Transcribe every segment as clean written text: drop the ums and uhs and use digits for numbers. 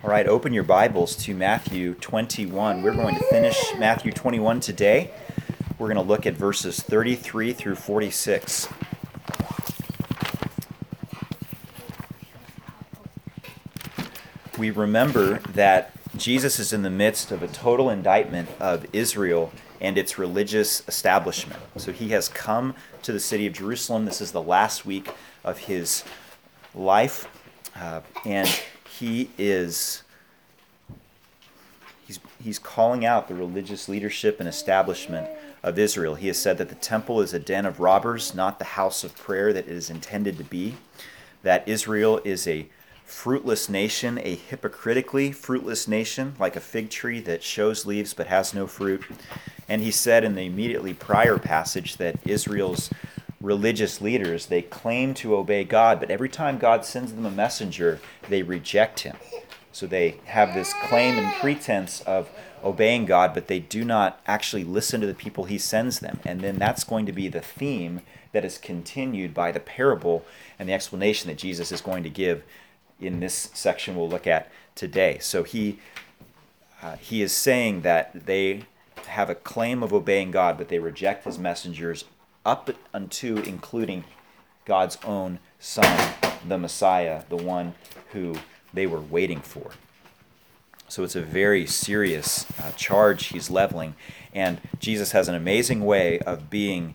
All right, open your Bibles to Matthew 21. We're going to finish Matthew 21 today. We're going to look at verses 33 through 46. We remember that Jesus is in the midst of a total indictment of Israel and its religious establishment. So he has come to the city of Jerusalem. This is the last week of his life, and he's calling out the religious leadership and establishment of Israel. He has said that the temple is a den of robbers, not the house of prayer that it is intended to be. That Israel is a fruitless nation, a hypocritically fruitless nation, like a fig tree that shows leaves but has no fruit. And he said in the immediately prior passage that Israel's religious leaders, they claim to obey God, but every time God sends them a messenger, they reject him. So they have this claim and pretense of obeying God, but they do not actually listen to the people he sends them. And then that's going to be the theme that is continued by the parable and the explanation that Jesus is going to give in this section we'll look at today. So he is saying that they have a claim of obeying God, but they reject his messengers up unto including God's own Son, the Messiah, the one who they were waiting for. So it's a very serious charge he's leveling, and Jesus has an amazing way of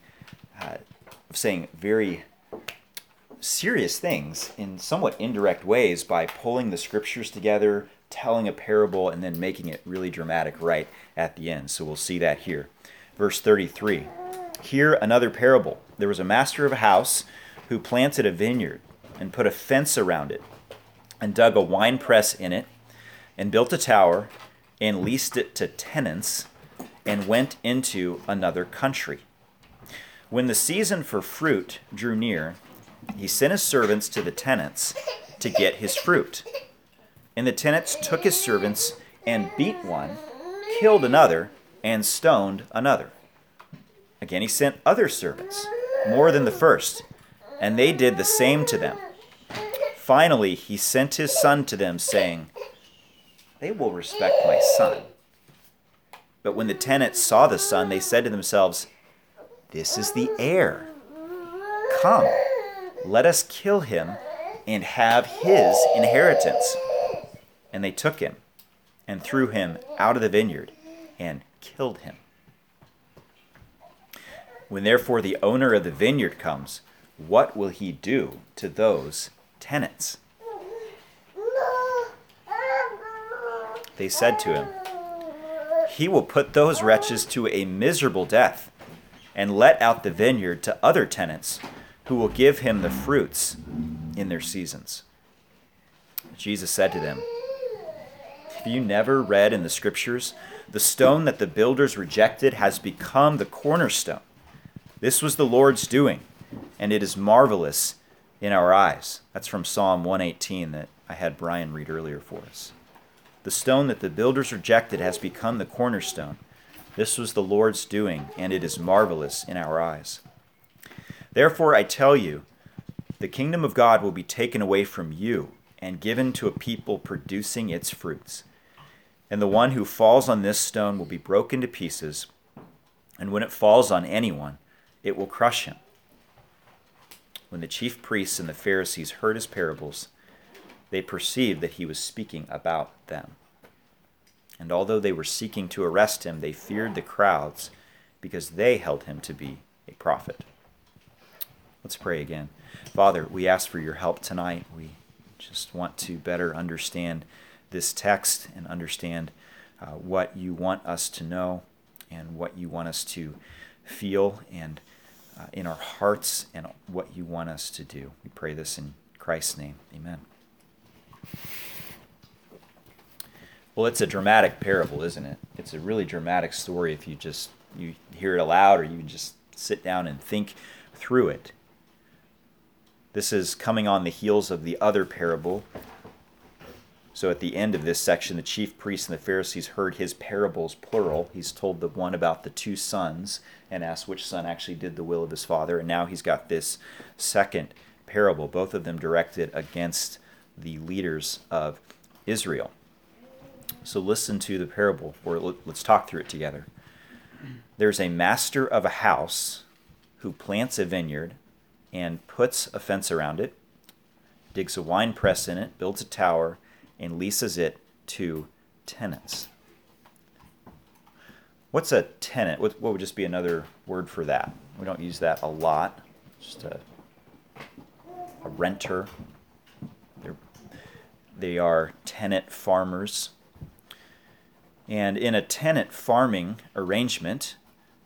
saying very serious things in somewhat indirect ways by pulling the scriptures together, telling a parable, and then making it really dramatic right at the end. So we'll see that here. Verse 33. Here another parable. There was a master of a house who planted a vineyard and put a fence around it and dug a winepress in it and built a tower and leased it to tenants and went into another country. When the season for fruit drew near, he sent his servants to the tenants to get his fruit. And the tenants took his servants and beat one, killed another, and stoned another. Again, he sent other servants, more than the first, and they did the same to them. Finally, he sent his son to them, saying, "They will respect my son." But when the tenants saw the son, they said to themselves, "This is the heir. Come, let us kill him and have his inheritance." And they took him and threw him out of the vineyard and killed him. When therefore the owner of the vineyard comes, what will he do to those tenants? They said to him, "He will put those wretches to a miserable death and let out the vineyard to other tenants who will give him the fruits in their seasons." Jesus said to them, "Have you never read in the scriptures, the stone that the builders rejected has become the cornerstone? This was the Lord's doing, and it is marvelous in our eyes." That's from Psalm 118 that I had Brian read earlier for us. The stone that the builders rejected has become the cornerstone. This was the Lord's doing, and it is marvelous in our eyes. Therefore I tell you, the kingdom of God will be taken away from you and given to a people producing its fruits. And the one who falls on this stone will be broken to pieces, and when it falls on anyone, it will crush him. When the chief priests and the Pharisees heard his parables, they perceived that he was speaking about them. And although they were seeking to arrest him, they feared the crowds because they held him to be a prophet. Let's pray again. Father, we ask for your help tonight. We just want to better understand this text and understand what you want us to know and what you want us to feel and in our hearts and what you want us to do. We pray this in Christ's name. Amen. Well, it's a dramatic parable, isn't it? It's a really dramatic story if you hear it aloud or you just sit down and think through it. This is coming on the heels of the other parable. So at the end of this section, the chief priests and the Pharisees heard his parables, plural. He's told the one about the two sons and asked which son actually did the will of his father. And now he's got this second parable, both of them directed against the leaders of Israel. So listen to the parable, or let's talk through it together. There's a master of a house who plants a vineyard and puts a fence around it, digs a wine press in it, builds a tower, and leases it to tenants. What's a tenant? What would just be another word for that? We don't use that a lot. Just a renter. They are tenant farmers. And in a tenant farming arrangement,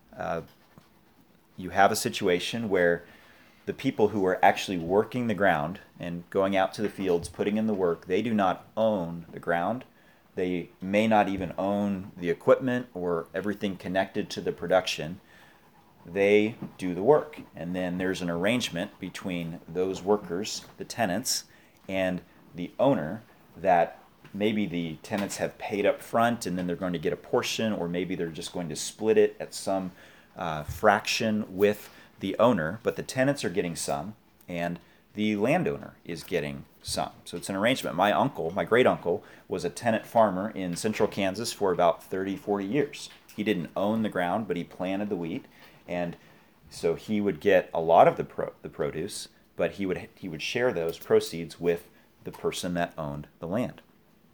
you have a situation where the people who are actually working the ground and going out to the fields, putting in the work, they do not own the ground. They may not even own the equipment or everything connected to the production. They do the work. And then there's an arrangement between those workers, the tenants, and the owner that maybe the tenants have paid up front and then they're going to get a portion, or maybe they're just going to split it at some fraction with the owner, but the tenants are getting some and the landowner is getting some. So it's an arrangement. My uncle, my great uncle, was a tenant farmer in central Kansas for about 30, 40 years. He didn't own the ground, but he planted the wheat, and so he would get a lot of the produce, but he would share those proceeds with the person that owned the land.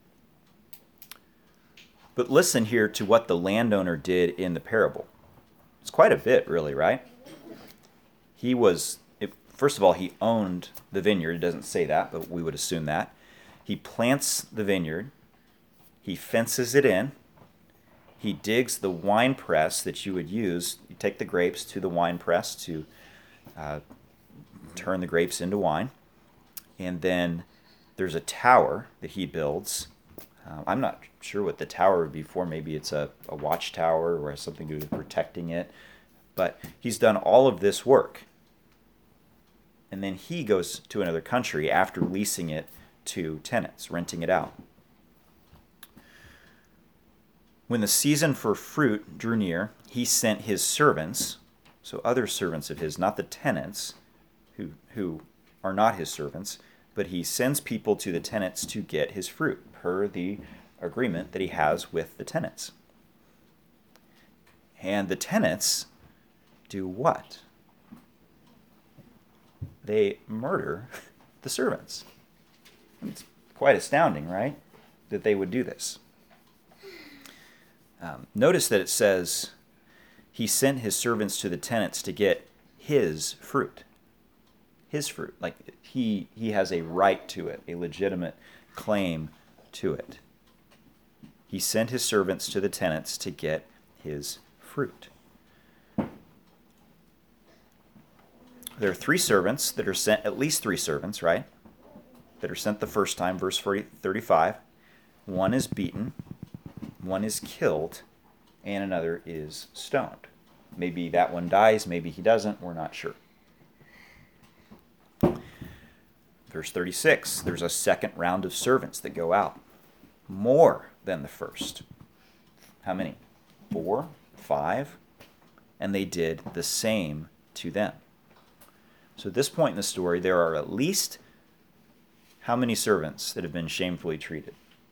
But listen here to what the landowner did in the parable. It's quite a bit, really, right? First of all, he owned the vineyard. It doesn't say that, but we would assume that. He plants the vineyard. He fences it in. He digs the wine press that you would use. You take the grapes to the wine press to turn the grapes into wine. And then there's a tower that he builds. I'm not sure what the tower would be for. Maybe it's a watchtower or has something to do with protecting it. But he's done all of this work. And then he goes to another country after leasing it to tenants, renting it out. When the season for fruit drew near, he sent his servants, so other servants of his, not the tenants, who are not his servants, but he sends people to the tenants to get his fruit, per the agreement that he has with the tenants. And the tenants do what? They murder the servants. It's quite astounding, right? That they would do this. Notice that it says he sent his servants to the tenants to get his fruit. His fruit. Like he has a right to it, a legitimate claim to it. He sent his servants to the tenants to get his fruit. There are three servants that are sent, at least three servants, right? That are sent the first time, verse 35. One is beaten, one is killed, and another is stoned. Maybe that one dies, maybe he doesn't, we're not sure. Verse 36, there's a second round of servants that go out. More than the first. How many? 4, 5? And they did the same to them. So at this point in the story, there are at least how many servants that have been shamefully treated?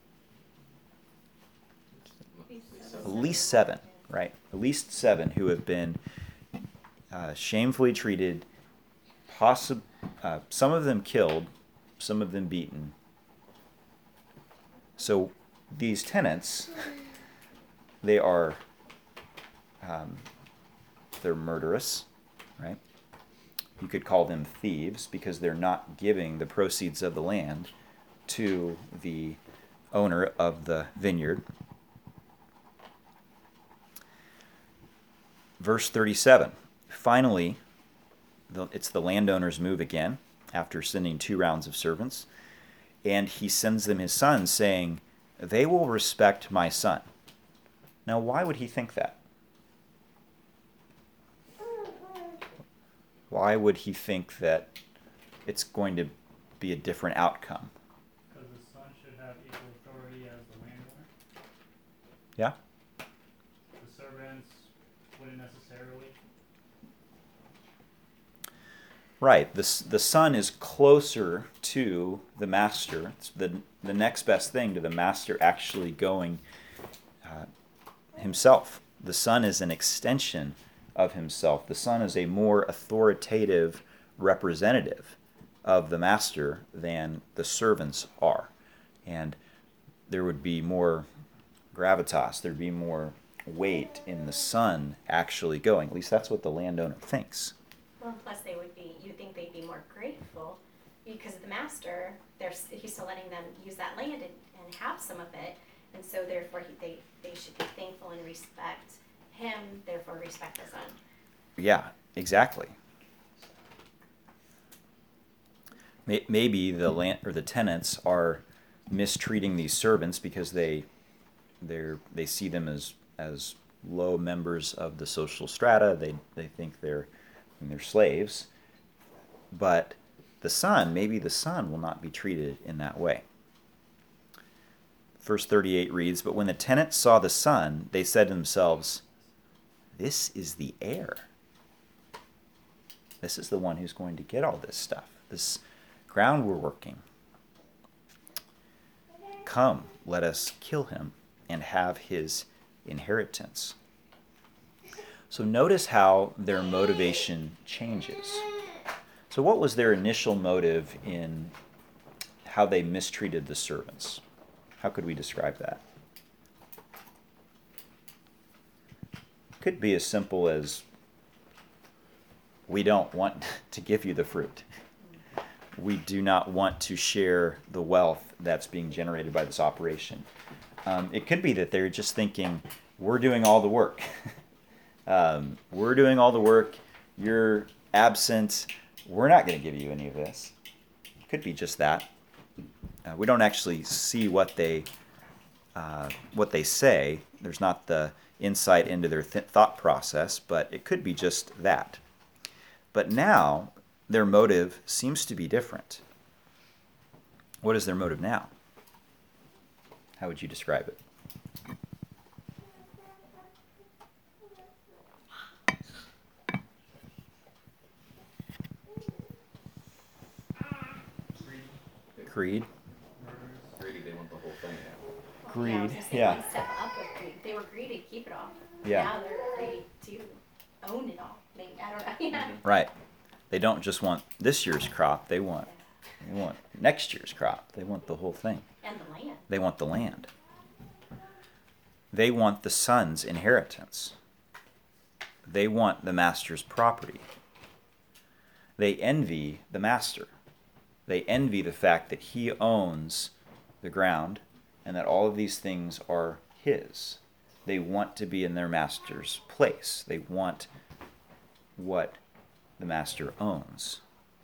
At least 7, right? At least 7 who have been shamefully treated, some of them killed, some of them beaten. So these tenants, they are they're murderous, right? You could call them thieves because they're not giving the proceeds of the land to the owner of the vineyard. Verse 37. Finally, it's the landowner's move again after sending 2 rounds of servants. And he sends them his son, saying, "They will respect my son." Now, why would he think that? Why would he think that it's going to be a different outcome? Because the son should have equal authority as the landowner. Yeah? The servants wouldn't necessarily. Right. The son is closer to the master. The the next best thing to the master actually going himself. The son is an extension of himself. The son is a more authoritative representative of the master than the servants are. And there would be more gravitas, there'd be more weight in the son actually going. At least that's what the landowner thinks. Well, plus you'd think they'd be more grateful because the master, he's still letting them use that land and have some of it. And so therefore they should be thankful and respect him, therefore respect the son. Yeah, exactly. Maybe the land or the tenants are mistreating these servants because they see them as low members of the social strata. They think they're slaves. But maybe the son will not be treated in that way. Verse 38 reads, "But when the tenants saw the son, they said to themselves, 'This is the heir. This is the one who's going to get all this stuff, this ground we're working. Come, let us kill him and have his inheritance.'" So notice how their motivation changes. So what was their initial motive in how they mistreated the servants? How could we describe that? Could be as simple as, we don't want to give you the fruit. We do not want to share the wealth that's being generated by this operation. It could be that they're just thinking, we're doing all the work. We're doing all the work. You're absent. We're not going to give you any of this. Could be just that. We don't actually see what they say. There's not the insight into their thought process, but it could be just that. But now their motive seems to be different. What is their motive now? How would you describe it? Greed. Greedy, they want the whole thing now. Greed, Yeah, I was gonna say yeah. one step up with greed. They were greedy to keep it all. Yeah. Now they're greedy to own it all. Maybe, I don't know. Yeah. Right. They don't just want this year's crop. They want next year's crop. They want the whole thing. And the land. They want the land. They want the son's inheritance. They want the master's property. They envy the master. They envy the fact that he owns the ground and that all of these things are his. They want to be in their master's place. They want what the master owns.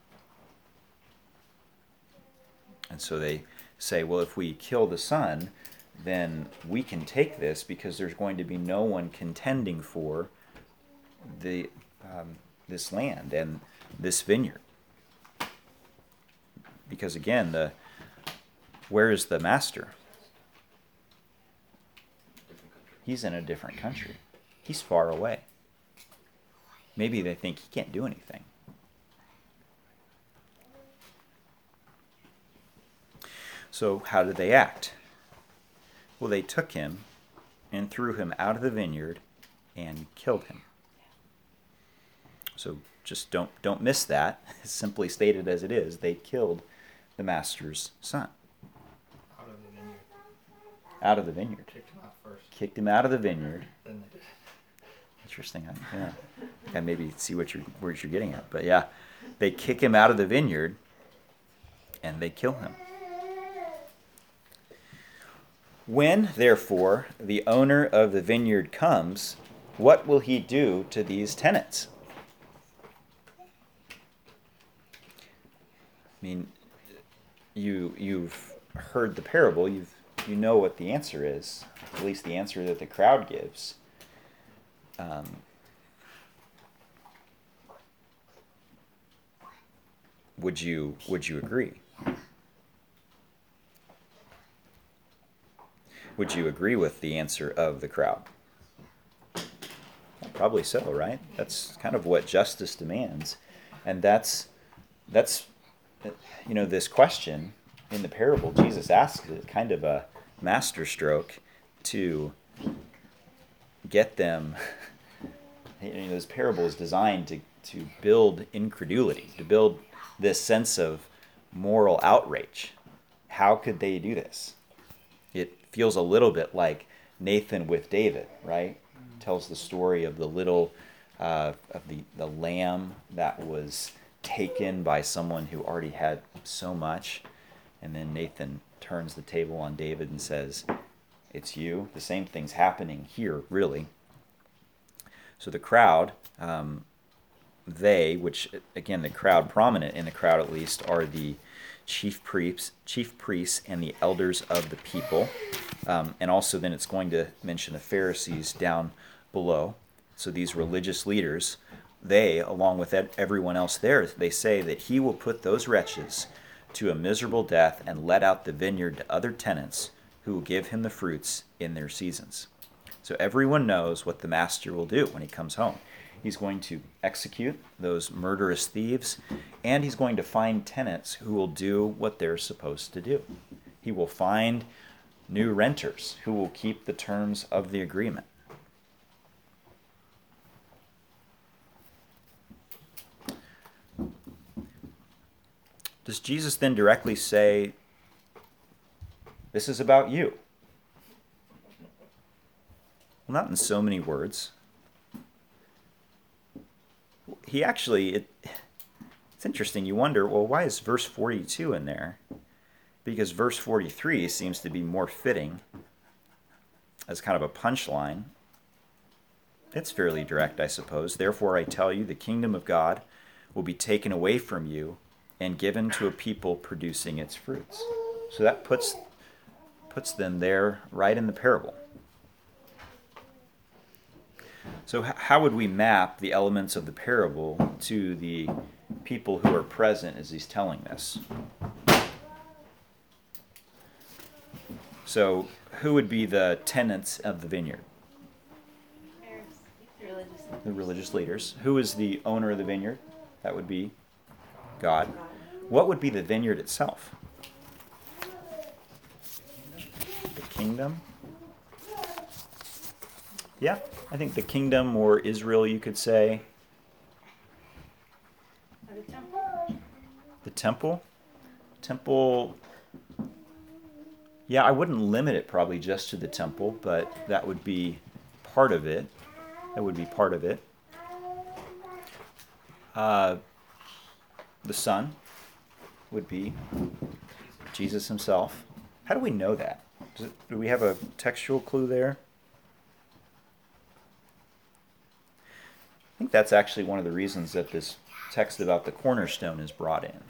And so they say, well, if we kill the son, then we can take this because there's going to be no one contending for this land and this vineyard. Because again, where is the master? He's in a different country. He's far away. Maybe they think he can't do anything. So how did they act? Well, they took him and threw him out of the vineyard and killed him. So just don't miss that. Simply stated as it is, they killed the master's son. Out of the vineyard. Out of the vineyard. Kicked him out first. Kicked him out of the vineyard. Then they did. Interesting. Yeah. And maybe see where you're getting at. But yeah, they kick him out of the vineyard and they kill him. When, therefore, the owner of the vineyard comes, what will he do to these tenants? I mean, you've heard the parable. You know what the answer is. At least the answer that the crowd gives. Would you agree? Would you agree with the answer of the crowd? Probably so, right? That's kind of what justice demands. And that's this question in the parable, Jesus asks it kind of a masterstroke to get them. This parable is designed to build incredulity, to build this sense of moral outrage. How could they do this? It feels a little bit like Nathan with David, right? Tells the story of the little of the lamb that was taken by someone who already had so much, and then Nathan turns the table on David and says, "It's you." The same thing's happening here, really. So the crowd, which again, the crowd, prominent in the crowd at least, are the chief priests and the elders of the people. And also then it's going to mention the Pharisees down below. So these religious leaders, they, along with everyone else there, they say that he will put those wretches to a miserable death and let out the vineyard to other tenants who will give him the fruits in their seasons. So everyone knows what the master will do when he comes home. He's going to execute those murderous thieves, and he's going to find tenants who will do what they're supposed to do. He will find new renters who will keep the terms of the agreement. Does Jesus then directly say, "This is about you"? Well, not in so many words. He actually, it's interesting. You wonder, well, why is verse 42 in there? Because verse 43 seems to be more fitting as kind of a punchline. It's fairly direct, I suppose. "Therefore I tell you, the kingdom of God will be taken away from you and given to a people producing its fruits." So that puts them there right in the parable. So how would we map the elements of the parable to the people who are present as he's telling this? So who would be the tenants of the vineyard? The religious leaders. Who is the owner of the vineyard? That would be God. What would be the vineyard itself? The kingdom? Yeah, I think the kingdom, or Israel, you could say. The temple. The temple? Temple, yeah, I wouldn't limit it probably just to the temple, but that would be part of it. That would be part of it. The Son would be Jesus himself. How do we know that? Do we have a textual clue there? I think that's actually one of the reasons that this text about the cornerstone is brought in.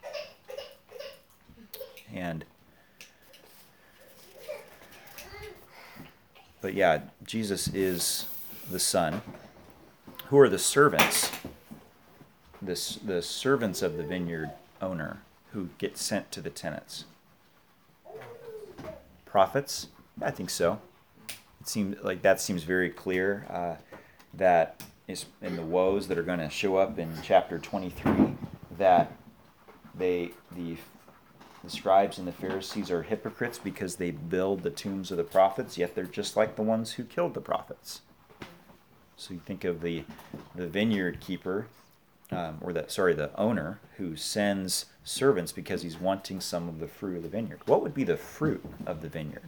But yeah, Jesus is the Son. Who are the servants? The servants of the vineyard owner who get sent to the tenants. Prophets? I think so. It seems like that seems very clear. That is in the woes that are going to show up in chapter 23. That the scribes and the Pharisees are hypocrites because they build the tombs of the prophets, yet they're just like the ones who killed the prophets. So you think of the vineyard keeper, the owner who sends servants because he's wanting some of the fruit of the vineyard. What would be the fruit of the vineyard?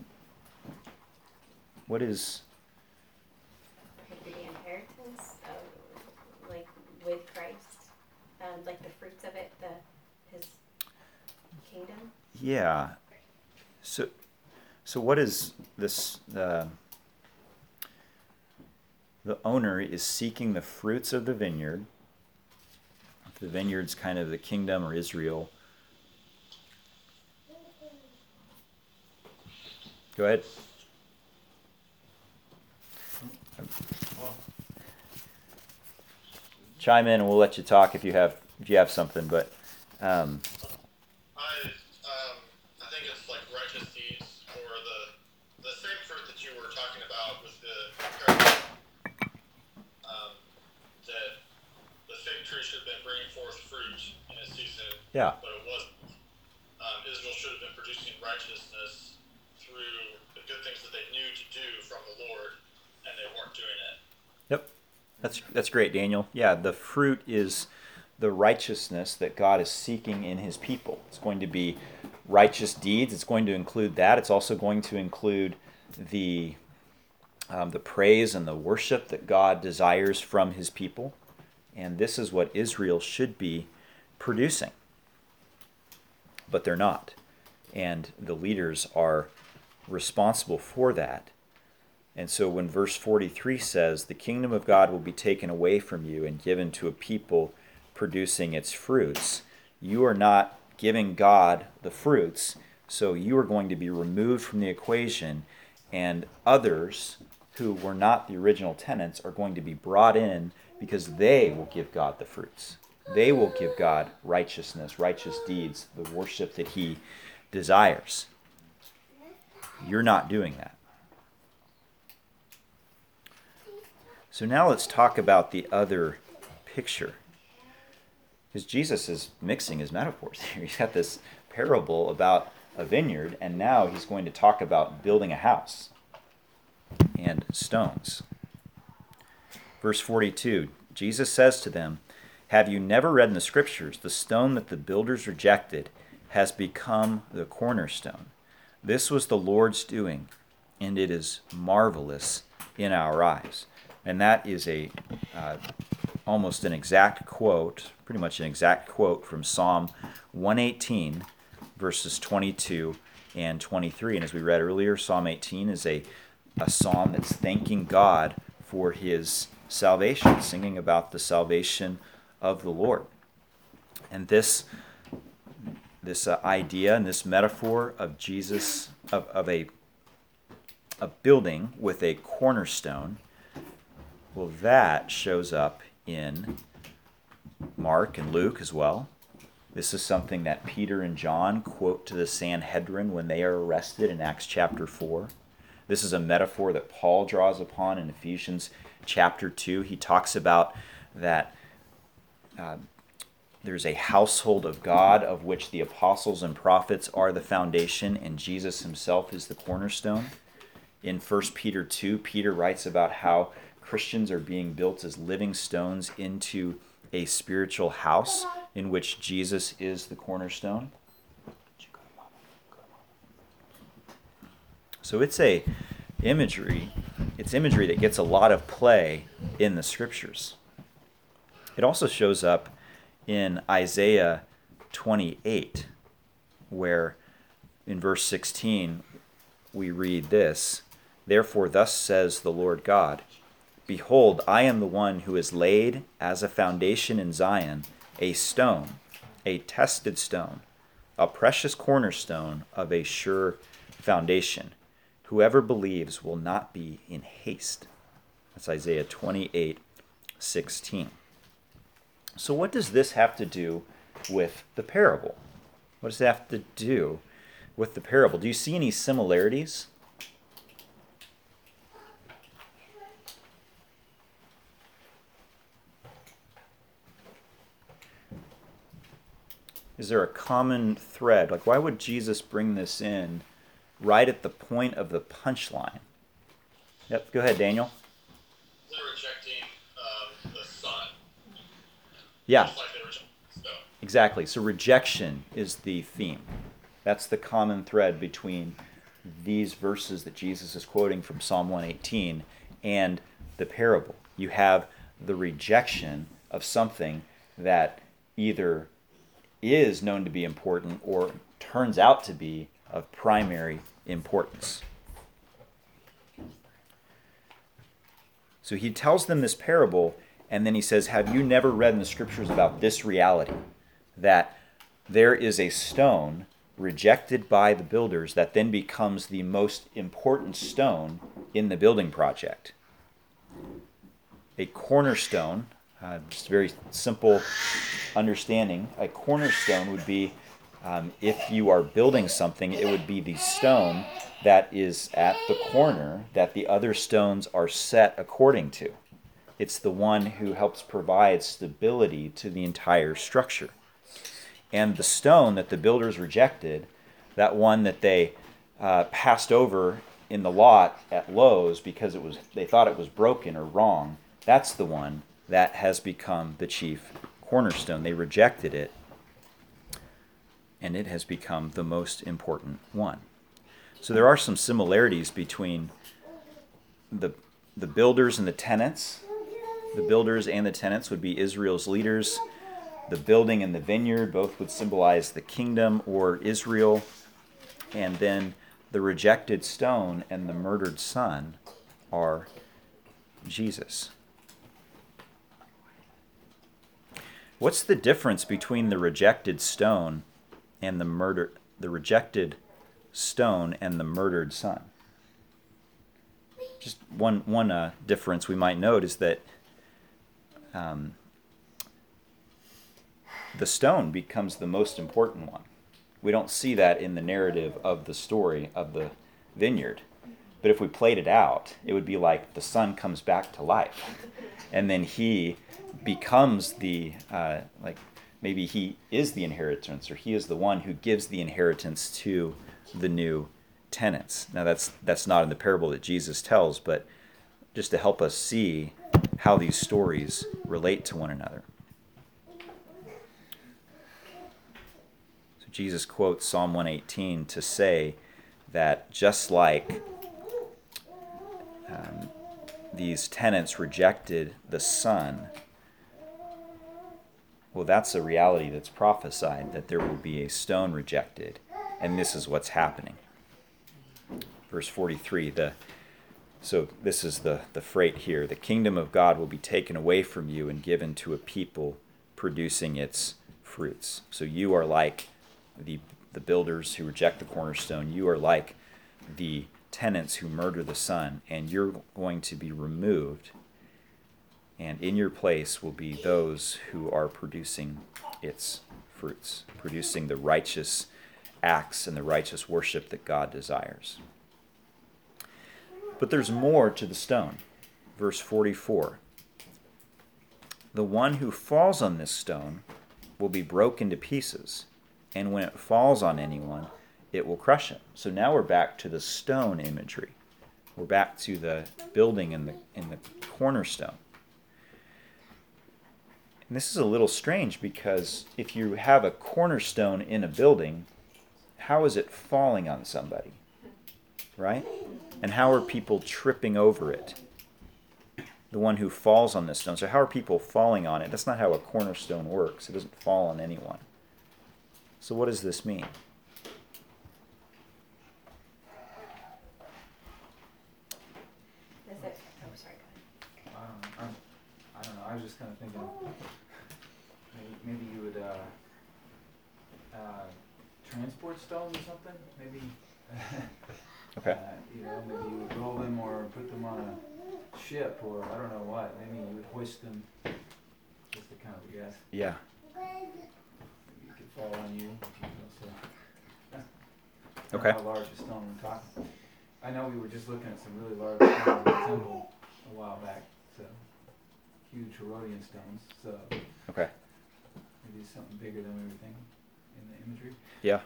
What is? Could be the inheritance of, like, with Christ, like the fruits of it, his kingdom. Yeah. So what is this? The owner is seeking the fruits of the vineyard. The vineyard's kind of the kingdom or Israel. Go ahead. Chime in and we'll let you talk if you have something. But I think it's like righteous deeds, or the same fruit that you were talking about with the that the fig tree should have been bringing forth fruit in its season, yeah. but it wasn't. Israel righteousness through the good things that they knew to do from the Lord, and they weren't doing it. Yep. That's great, Daniel. Yeah, the fruit is the righteousness that God is seeking in his people. It's going to be righteous deeds. It's going to include that. It's also going to include the praise and the worship that God desires from his people. And this is what Israel should be producing. But they're not. And the leaders are responsible for that. And so when verse 43 says, the kingdom of God will be taken away from you and given to a people producing its fruits, you are not giving God the fruits, so you are going to be removed from the equation, and others who were not the original tenants are going to be brought in because they will give God the fruits. They will give God righteousness, righteous deeds, the worship that he desires. You're not doing that. So now let's talk about the other picture. Because Jesus is mixing his metaphors here. He's got this parable about a vineyard, and now he's going to talk about building a house and stones. Verse 42, Jesus says to them, have you never read in the scriptures, the stone that the builders rejected has become the cornerstone? This was the Lord's doing, and it is marvelous in our eyes. And that is almost an exact quote, pretty much an exact quote from Psalm 118, verses 22 and 23. And as we read earlier, Psalm 18 is a psalm that's thanking God for his salvation, singing about the salvation of the Lord. And this idea and this metaphor of Jesus, of a building with a cornerstone, well, that shows up in Mark and Luke as well. This is something that Peter and John quote to the Sanhedrin when they are arrested in Acts chapter 4. This is a metaphor that Paul draws upon in Ephesians chapter 2. He talks about that there's a household of God of which the apostles and prophets are the foundation, and Jesus himself is the cornerstone. In 1 Peter 2, Peter writes about how Christians are being built as living stones into a spiritual house in which Jesus is the cornerstone. So it's imagery that gets a lot of play in the scriptures. It also shows up in Isaiah 28, where in verse 16 we read this, therefore thus says the Lord God, behold, I am the one who is laid as a foundation in Zion, a stone, a tested stone, a precious cornerstone of a sure foundation. Whoever believes will not be in haste. That's Isaiah 28:16. So what does this have to do with the parable? What does it have to do with the parable? Do you see any similarities? Is there a common thread? Like, why would Jesus bring this in right at the point of the punchline? Yep, go ahead, Daniel. They're rejecting the Son. Yeah, Just like they rejected the stone. exactly. So rejection is the theme. That's the common thread between these verses that Jesus is quoting from Psalm 118 and the parable. You have the rejection of something that either is known to be important or turns out to be of primary importance. So he tells them this parable, and then he says, have you never read in the scriptures about this reality? That there is a stone rejected by the builders that then becomes the most important stone in the building project. A cornerstone, just a very simple understanding, a cornerstone would be, if you are building something, it would be the stone that is at the corner that the other stones are set according to. It's the one who helps provide stability to the entire structure. And the stone that the builders rejected that one that they passed over in the lot at Lowe's because they thought it was broken or wrong, that's the one that has become the chief cornerstone. They rejected it, and it has become the most important one. So there are some similarities between the builders and the tenants. The builders and the tenants would be Israel's leaders. The building and the vineyard both would symbolize the kingdom or Israel. And then the rejected stone and the murdered son are Jesus. What's the difference between the rejected stone and the rejected stone and the murdered son? Just one difference we might note is that the stone becomes the most important one. We don't see that in the narrative of the story of the vineyard. But if we played it out, it would be like the son comes back to life. And then he becomes maybe he is the inheritance, or he is the one who gives the inheritance to the new tenants. Now that's not in the parable that Jesus tells, but just to help us see how these stories relate to one another. So Jesus quotes Psalm 118 to say that just like these tenants rejected the son, well, that's a reality that's prophesied, that there will be a stone rejected, and this is what's happening. Verse 43, so this is the freight here. The kingdom of God will be taken away from you and given to a people producing its fruits. So you are like the builders who reject the cornerstone. You are like the tenants who murder the son, and you're going to be removed, and in your place will be those who are producing its fruits, producing the righteous acts and the righteous worship that God desires. But there's more to the stone. Verse 44. The one who falls on this stone will be broken to pieces, and when it falls on anyone, it will crush him. So now we're back to the stone imagery. We're back to the building in the cornerstone. And this is a little strange because if you have a cornerstone in a building, how is it falling on somebody? Right? And how are people tripping over it? The one who falls on this stone. So how are people falling on it? That's not how a cornerstone works. It doesn't fall on anyone. So what does this mean? I don't know. I was just kind of thinking maybe you would transport stones or something. Maybe Okay. Maybe you would roll them or put them on a ship or I don't know what. Maybe you would hoist them. Just a kind of guess. Yeah. Maybe it could fall on you. Okay. How large a stone we're talking. I know we were just looking at some really large stones in the temple a while back. So huge Herodian stones. So Okay. maybe something bigger than we were thinking in the imagery. Yeah.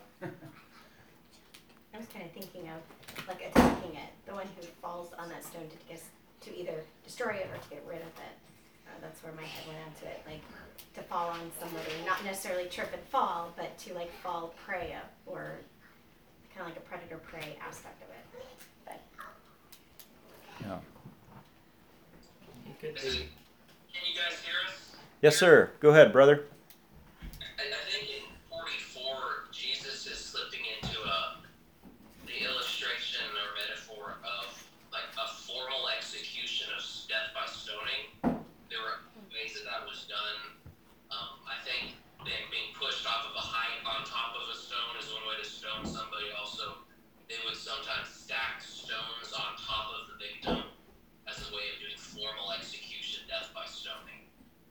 I was kind of thinking of like attacking it, the one who falls on that stone to either destroy it or to get rid of it. That's where my head went onto it, like to fall on somebody, not necessarily trip and fall, but to like fall prey of, or kind of like a predator prey aspect of it. But Yeah. You could Can be. you guys hear us? Yes, sir. Go ahead, brother. I think in 44, Jesus is slipping into the illustration or metaphor of like a formal execution of death by stoning. There were ways that was done. I think being pushed off of a height on top of a stone is one way to stone somebody. Also, they would sometimes stack stones on top of the victim as a way of doing formal execution, death by stoning.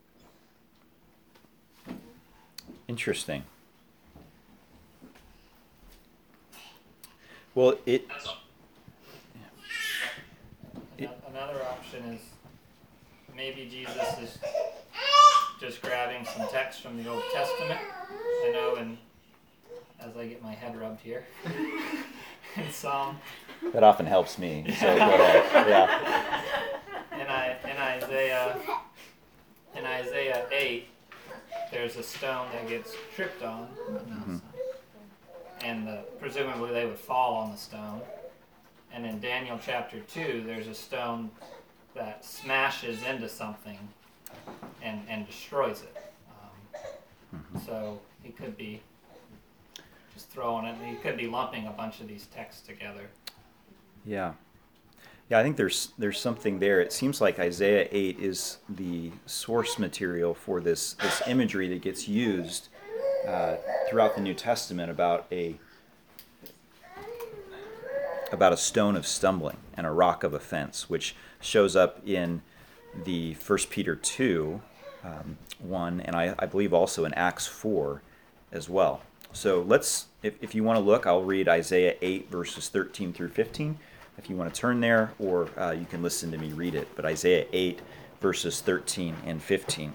Interesting. Well, That's all. Another option is maybe Jesus is just grabbing some text from the Old Testament. I know in as I get my head rubbed here. In Psalm, That often helps me. So go ahead. Yeah. in Isaiah 8, there's a stone that gets tripped on, and presumably they would fall on the stone. And in Daniel chapter 2, there's a stone that smashes into something and destroys it. So he could be just throwing it. He could be lumping a bunch of these texts together. Yeah. Yeah, I think there's something there. It seems like Isaiah 8 is the source material for this imagery that gets used throughout the New Testament about a stone of stumbling and a rock of offense, which shows up in the 1 Peter 2, 1, and I believe also in Acts 4 as well. So let's, if you want to look, I'll read Isaiah 8 verses 13 through 15. If you want to turn there, or you can listen to me read it. But Isaiah 8 verses 13 and 15.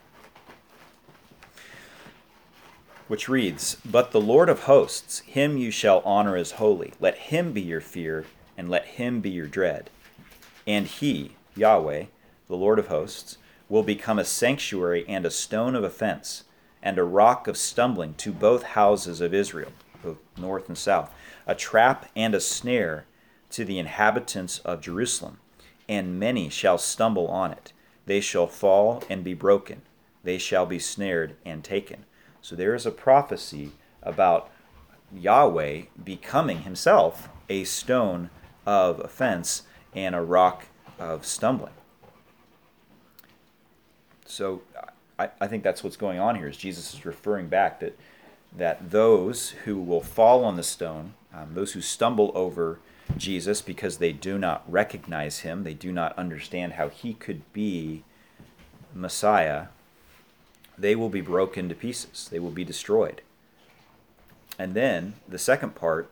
Which reads, "But the Lord of hosts, him you shall honor as holy. Let him be your fear, and let him be your dread. And he, Yahweh, the Lord of hosts, will become a sanctuary and a stone of offense, and a rock of stumbling to both houses of Israel," both north and south, "a trap and a snare to the inhabitants of Jerusalem. And many shall stumble on it. They shall fall and be broken. They shall be snared and taken." So there is a prophecy about Yahweh becoming himself a stone of offense and a rock of stumbling. So I think that's what's going on here, is Jesus is referring back that those who will fall on the stone, those who stumble over Jesus because they do not recognize him, they do not understand how he could be Messiah, they will be broken to pieces. They will be destroyed. And then the second part,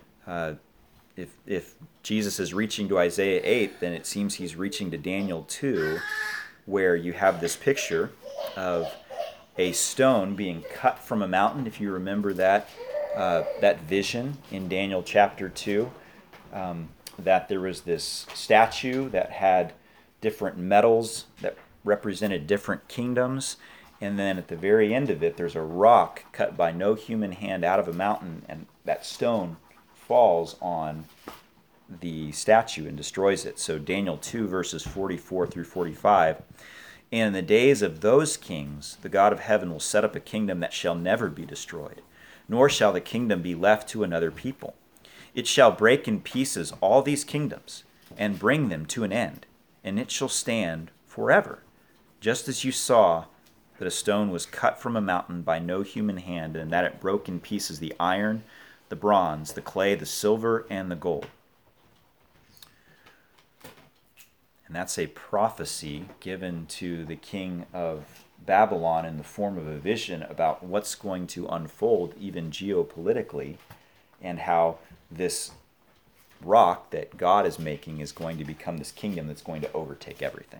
if Jesus is reaching to Isaiah 8, then it seems he's reaching to Daniel 2, where you have this picture of a stone being cut from a mountain. If you remember that vision in Daniel chapter 2, that there was this statue that had different metals that represented different kingdoms. And then at the very end of it, there's a rock cut by no human hand out of a mountain, and that stone falls on the statue and destroys it. So Daniel 2 verses 44 through 45. "And in the days of those kings, the God of heaven will set up a kingdom that shall never be destroyed, nor shall the kingdom be left to another people. It shall break in pieces all these kingdoms, and bring them to an end, and it shall stand forever. Just as you saw that a stone was cut from a mountain by no human hand, and that it broke in pieces the iron, the bronze, the clay, the silver, and the gold." And that's a prophecy given to the king of Babylon in the form of a vision about what's going to unfold even geopolitically, and how this rock that God is making is going to become this kingdom that's going to overtake everything.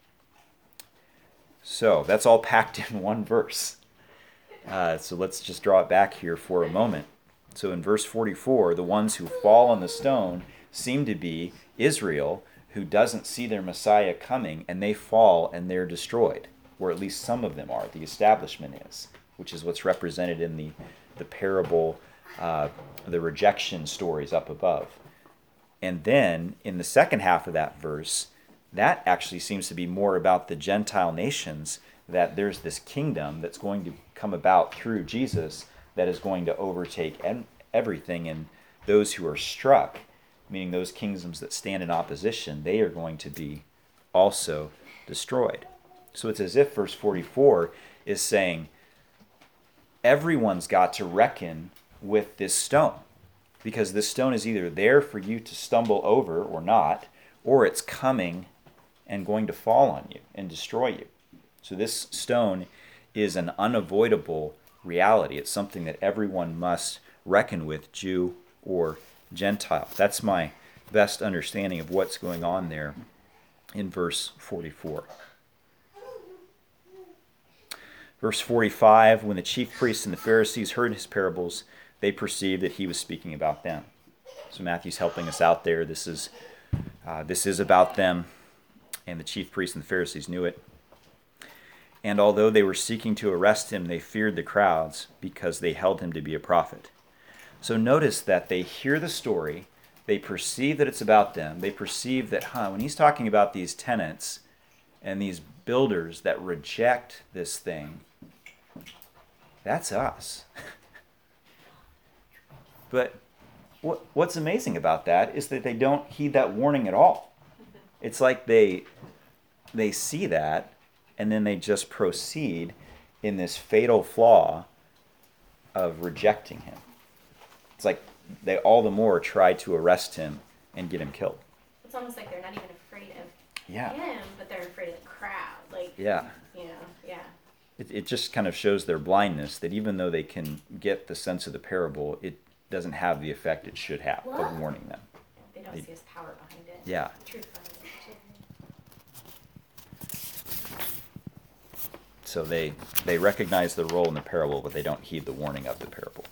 So that's all packed in one verse. So let's just draw it back here for a moment. So in verse 44, the ones who fall on the stone seem to be Israel, who doesn't see their Messiah coming, and they fall and they're destroyed. Or at least some of them are. The establishment is, which is what's represented in the parable, the rejection stories up above. And then in the second half of that verse, that actually seems to be more about the Gentile nations, that there's this kingdom that's going to come about through Jesus that is going to overtake everything, and those who are struck, meaning those kingdoms that stand in opposition, they are going to be also destroyed. So it's as if verse 44 is saying, everyone's got to reckon with this stone, because this stone is either there for you to stumble over or not, or it's coming and going to fall on you and destroy you. So this stone is an unavoidable reality. It's something that everyone must reckon with, Jew or Gentile. That's my best understanding of what's going on there in verse 44. Verse 45, "When the chief priests and the Pharisees heard his parables, they perceived that he was speaking about them. So Matthew's helping us out there. This is about them, and the chief priests and the Pharisees knew it. And although they were seeking to arrest him, they feared the crowds because they held him to be a prophet. So notice that they hear the story, they perceive that it's about them, they perceive that, when he's talking about these tenants and these builders that reject this thing, that's us. But what's amazing about that is that they don't heed that warning at all. It's like they see that, and then they just proceed in this fatal flaw of rejecting him. It's like they all the more try to arrest him and get him killed. It's almost like they're not even afraid of Yeah. him, but they're afraid of the crowd. Like, Yeah. you know, yeah. It just kind of shows their blindness that even though they can get the sense of the parable, it doesn't have the effect it should have of warning them. They don't see his power behind it. Yeah. Truth behind it. So they recognize the role in the parable, but they don't heed the warning of the parable.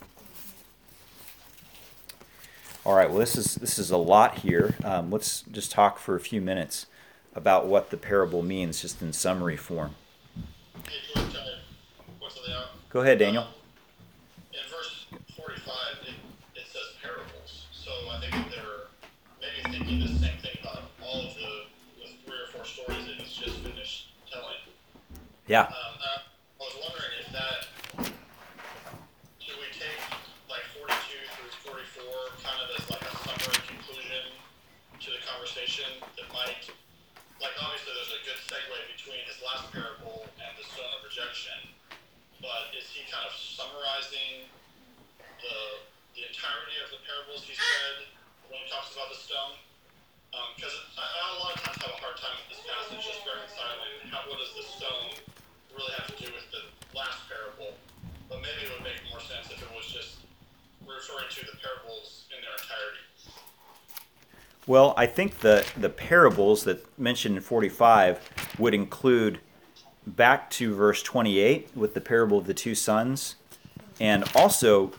All right, well, this is a lot here. Let's just talk for a few minutes about what the parable means, just in summary form. Hey, George, what's the layout? Go ahead, Daniel. In verse 45, it says parables. So I think that they're maybe thinking the same thing about all of the 3 or 4 stories that he's just finished telling. Yeah. I was wondering if that, should we take like 42 through 44 kind of as like a summary conclusion to the conversation that might, like obviously there's a good segue between his last parable and the stone of rejection, but is he kind of summarizing the entirety of the parables he said when he talks about the stone? Because I a lot of times have a hard time with this passage just reconciling what does the stone really have to do with the last parable, but maybe it would make more sense if it was just referring to the parables in their entirety. Well, I think the parables that mentioned in 45 would include back to verse 28 with the parable of the 2 sons, and also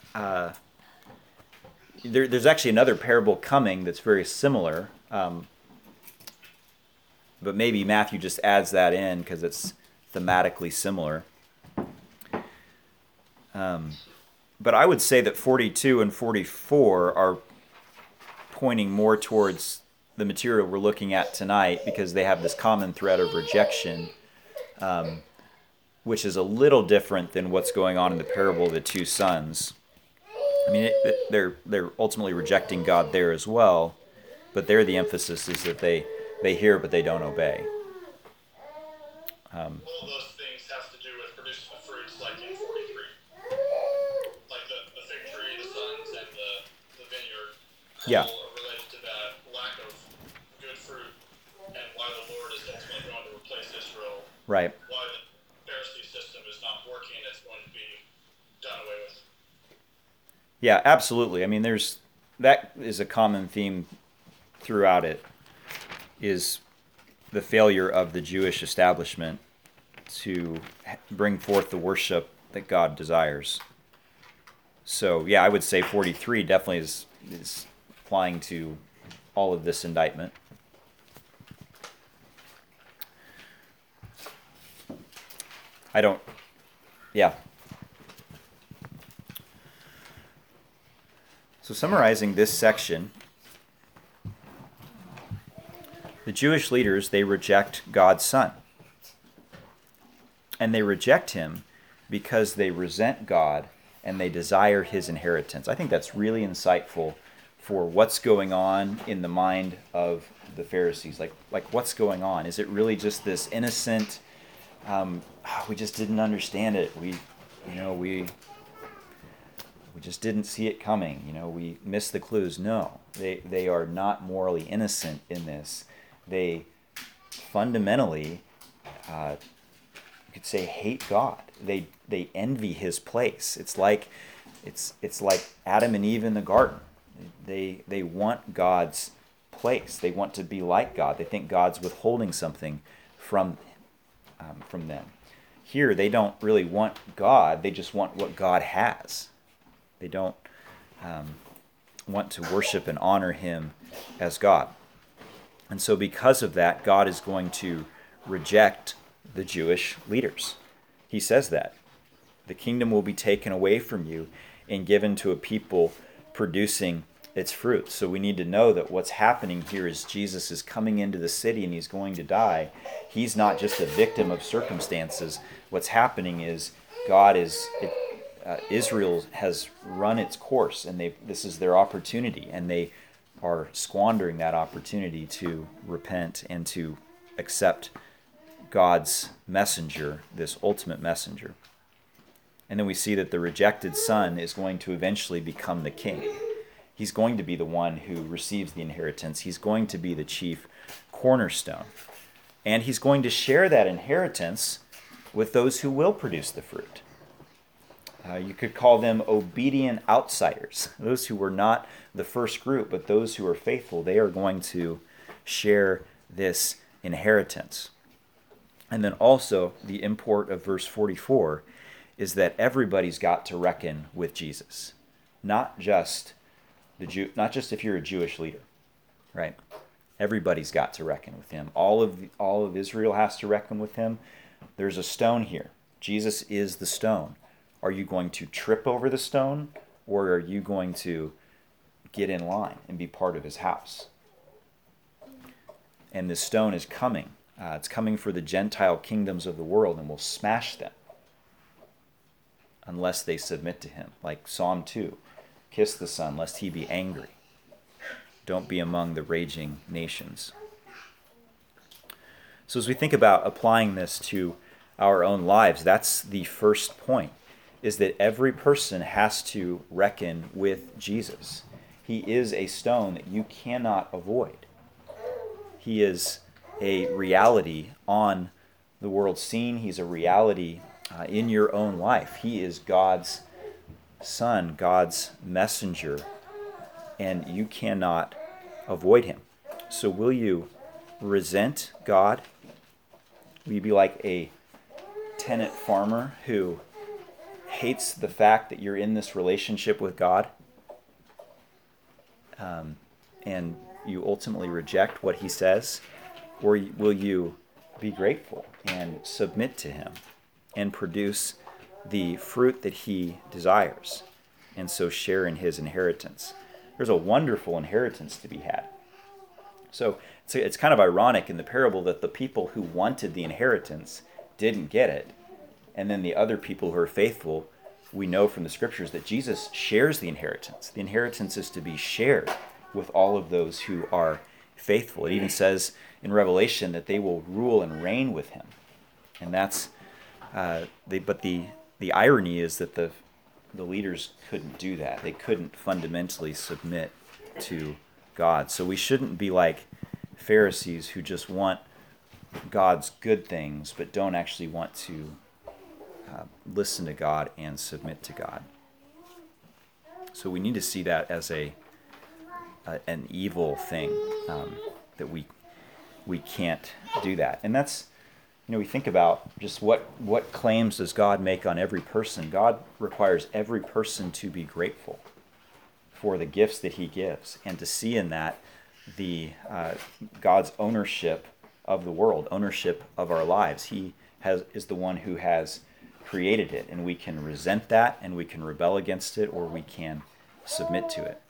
there's actually another parable coming that's very similar, but maybe Matthew just adds that in because it's thematically similar. But I would say that 42 and 44 are pointing more towards the material we're looking at tonight because they have this common thread of rejection, which is a little different than what's going on in the parable of the 2 sons. I mean, they're ultimately rejecting God there as well, but there the emphasis is that they hear but they don't obey. All of those things have to do with producing the fruits like in 43. Like the fig tree, the sons, and the vineyard. Yeah. All are related to that lack of good fruit and why the Lord is ultimately going to replace Israel. Right. Why the Pharisee system is not working, it's going to be done away with. Yeah, absolutely. I mean, that is a common theme throughout it, is the failure of the Jewish establishment to bring forth the worship that God desires. So, yeah, I would say 43 definitely is applying to all of this indictment. Yeah. So summarizing this section, the Jewish leaders, they reject God's Son. And they reject him because they resent God and they desire his inheritance. I think that's really insightful for what's going on in the mind of the Pharisees. Like what's going on? Is it really just this innocent, we just didn't understand it. We just didn't see it coming. We missed the clues. No, they are not morally innocent in this. They fundamentally, you could say, hate God. They envy his place. It's like Adam and Eve in the garden. They want God's place. They want to be like God. They think God's withholding something from them. Here, they don't really want God. They just want what God has. They don't want to worship and honor him as God. And so because of that, God is going to reject the Jewish leaders. He says that. The kingdom will be taken away from you and given to a people producing its fruit. So we need to know that what's happening here is Jesus is coming into the city and he's going to die. He's not just a victim of circumstances. What's happening is Israel has run its course, and this is their opportunity, and they are squandering that opportunity to repent and to accept God's messenger, this ultimate messenger. And then we see that the rejected son is going to eventually become the king. He's going to be the one who receives the inheritance. He's going to be the chief cornerstone. And he's going to share that inheritance with those who will produce the fruit. You could call them obedient outsiders. Those who were not the first group, but those who are faithful, they are going to share this inheritance. And then also, the import of verse 44 is that everybody's got to reckon with Jesus. Not just if you're a Jewish leader, right? Everybody's got to reckon with him. All of Israel has to reckon with him. There's a stone here. Jesus is the stone. Are you going to trip over the stone, or are you going to get in line and be part of his house? And this stone is coming. It's coming for the Gentile kingdoms of the world and will smash them unless they submit to him. Like Psalm 2, kiss the Son, lest he be angry. Don't be among the raging nations. So as we think about applying this to our own lives, that's the first point, is that every person has to reckon with Jesus. He is a stone that you cannot avoid. He is a reality on the world scene. He's a reality in your own life. He is God's Son, God's messenger, and you cannot avoid him. So will you resent God? Will you be like a tenant farmer who hates the fact that you're in this relationship with God, and you ultimately reject what he says? Or will you be grateful and submit to him and produce the fruit that he desires, and so share in his inheritance? There's a wonderful inheritance to be had. So it's kind of ironic in the parable that the people who wanted the inheritance didn't get it, and then the other people who are faithful, we know from the scriptures that Jesus shares the inheritance. The inheritance is to be shared with all of those who are faithful. It even says in Revelation that they will rule and reign with him. And that's, but the irony is that the leaders couldn't do that. They couldn't fundamentally submit to God. So we shouldn't be like Pharisees who just want God's good things, but don't actually want to listen to God and submit to God. So we need to see that as an evil thing, that we can't do that. And that's, we think about just what claims does God make on every person. God requires every person to be grateful for the gifts that he gives, and to see in that God's ownership of the world, ownership of our lives. He is the one who has created it, and we can resent that, and we can rebel against it, or we can submit to it.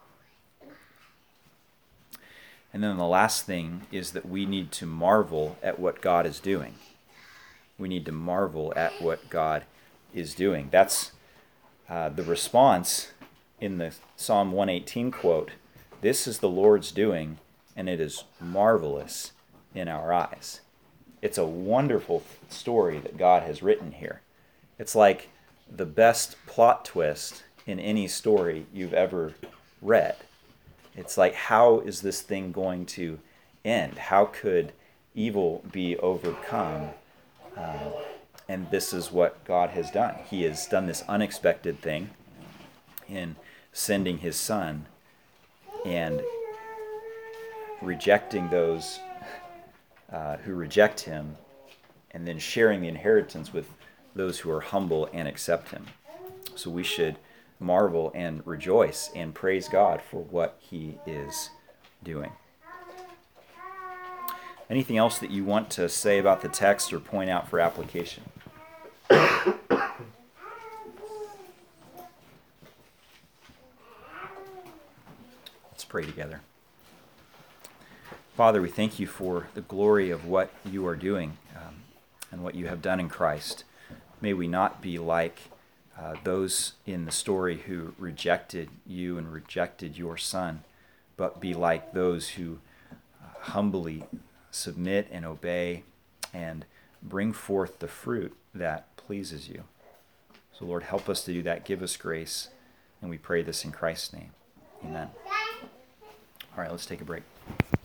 And then the last thing is that we need to marvel at what God is doing. We need to marvel at what God is doing. That's the response in the Psalm 118 quote. This is the Lord's doing, and it is marvelous in our eyes. It's a wonderful story that God has written here. It's like the best plot twist in any story you've ever read. It's like, how is this thing going to end? How could evil be overcome? And this is what God has done. He has done this unexpected thing in sending his Son and rejecting those who reject him, and then sharing the inheritance with those who are humble and accept him. So we should marvel and rejoice and praise God for what he is doing. Anything else that you want to say about the text or point out for application? Let's pray together. Father, we thank you for the glory of what you are doing and what you have done in Christ. May we not be like those in the story who rejected you and rejected your Son, but be like those who humbly submit and obey and bring forth the fruit that pleases you. So Lord, help us to do that. Give us grace. And we pray this in Christ's name. Amen. All right, let's take a break.